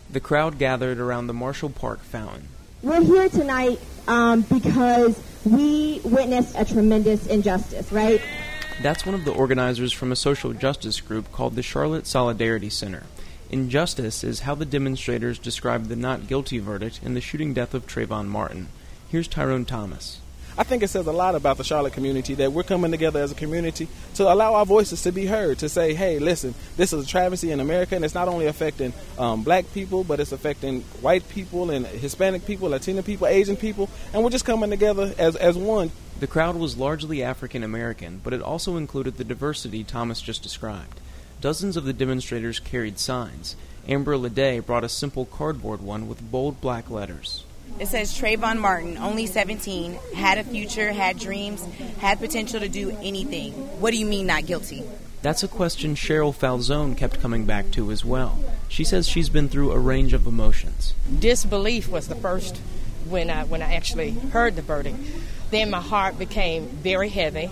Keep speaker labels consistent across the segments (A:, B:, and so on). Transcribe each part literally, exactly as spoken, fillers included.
A: The crowd gathered around the Marshall Park fountain.
B: We're here tonight um, because we witnessed a tremendous injustice, right?
A: That's one of the organizers from a social justice group called the Charlotte Solidarity Center. Injustice is how the demonstrators described the not guilty verdict in the shooting death of Trayvon Martin. Here's Tyrone Thomas.
C: I think it says a lot about the Charlotte community that we're coming together as a community to allow our voices to be heard, to say, hey, listen, this is a travesty in America, and it's not only affecting um, black people, but it's affecting white people and Hispanic people, Latino people, Asian people, and we're just coming together as, as one.
A: The crowd was largely African American, but it also included the diversity Thomas just described. Dozens of the demonstrators carried signs. Amber Leday brought a simple cardboard one with bold black letters.
D: It says Trayvon Martin, only seventeen, had a future, had dreams, had potential to do anything. What do you mean not guilty?
A: That's a question Cheryl Falzone kept coming back to as well. She says she's been through a range of emotions.
E: Disbelief was the first when I when I actually heard the verdict. Then my heart became very heavy.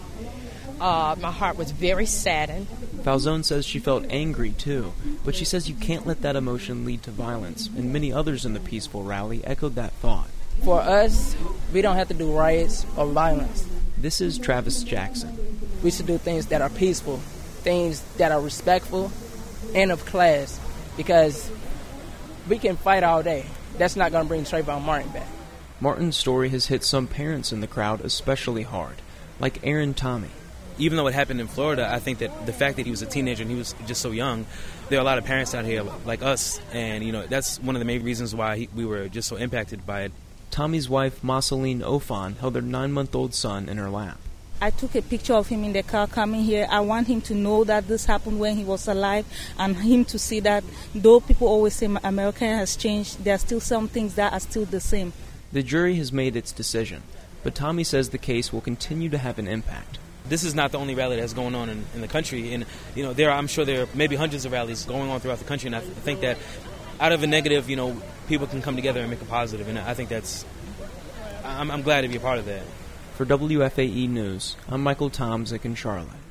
E: Uh, my heart was very saddened.
A: Falzone says she felt angry, too, but she says you can't let that emotion lead to violence, and many others in the peaceful rally echoed that thought.
F: For us, we don't have to do riots or violence.
A: This is Travis Jackson.
F: We should do things that are peaceful, things that are respectful and of class, because we can fight all day. That's not going to bring Trayvon Martin back.
A: Martin's story has hit some parents in the crowd especially hard, like Aaron Tommy.
G: Even though it happened in Florida, I think that the fact that he was a teenager and he was just so young, there are a lot of parents out here like us, and you know that's one of the main reasons why he, we were just so impacted by it.
A: Tommy's wife, Marceline Ofan, held their nine-month-old son in her lap.
H: I took a picture of him in the car coming here. I want him to know that this happened when he was alive, and him to see that though people always say America has changed, there are still some things that are still the same.
A: The jury has made its decision, but Tommy says the case will continue to have an impact.
G: This is not the only rally that's going on in, in the country, and you know there are, I'm sure there are maybe hundreds of rallies going on throughout the country, and I think that out of a negative, you know, people can come together and make a positive, and I think that's I'm, I'm glad to be a part of that.
A: For W F A E News, I'm Michael Tomzik in Charlotte.